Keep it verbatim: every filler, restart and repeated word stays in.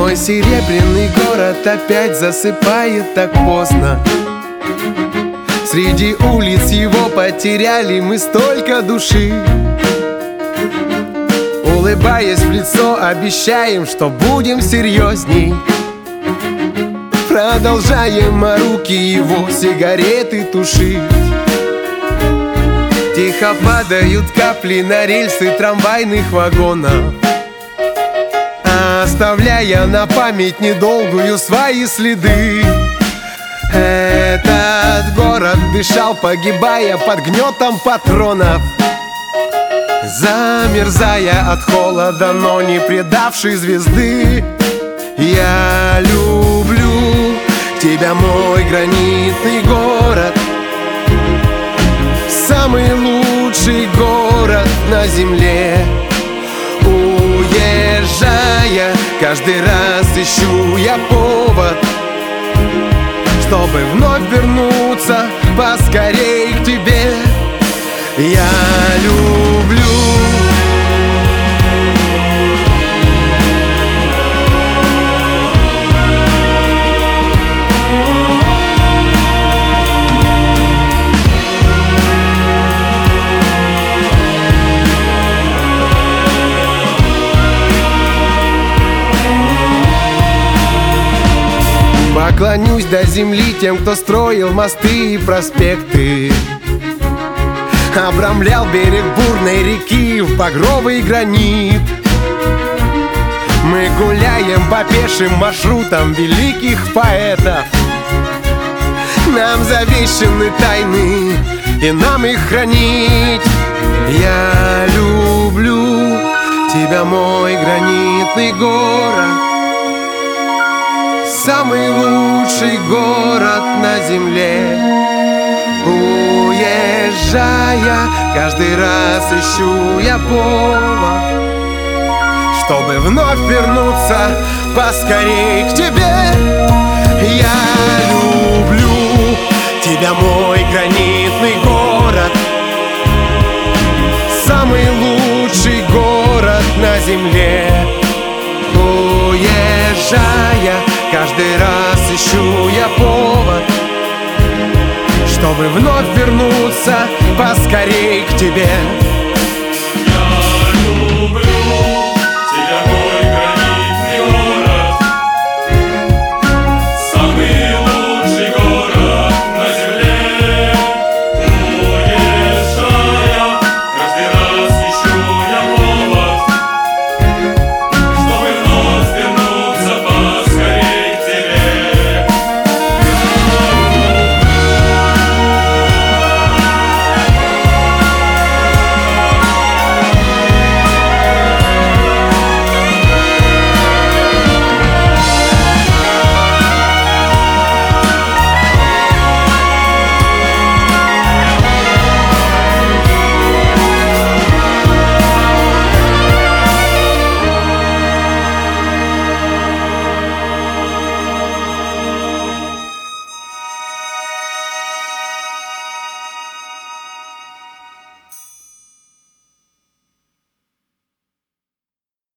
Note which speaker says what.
Speaker 1: Мой серебряный город опять засыпает так поздно. Среди улиц его потеряли мы столько души. Улыбаясь в лицо, обещаем, что будем серьезней. Продолжаем, а руки его сигареты тушить. Тихо падают капли на рельсы трамвайных вагонов, оставляя на память недолгую свои следы. Этот город дышал, погибая под гнетом патронов, замерзая от холода, но не предавший звезды. Я люблю тебя, мой гранитный город, самый лучший город на земле. Уезжая, каждый раз ищу я повод, чтобы вновь вернуться поскорей к тебе. Я люблю. Поклонюсь до земли тем, кто строил мосты и проспекты, обрамлял берег бурной реки в багровый гранит. Мы гуляем по пешим маршрутам великих поэтов. Нам завещаны тайны, и нам их хранить. Я люблю тебя, мой гранитный город, самый лучший город на земле. Уезжая, каждый раз ищу я повод, чтобы вновь вернуться поскорей к тебе. Я люблю тебя, мой гранитный город, самый лучший город на земле. Уезжая, каждый раз ищу я повод, чтобы вновь вернуться поскорей к тебе.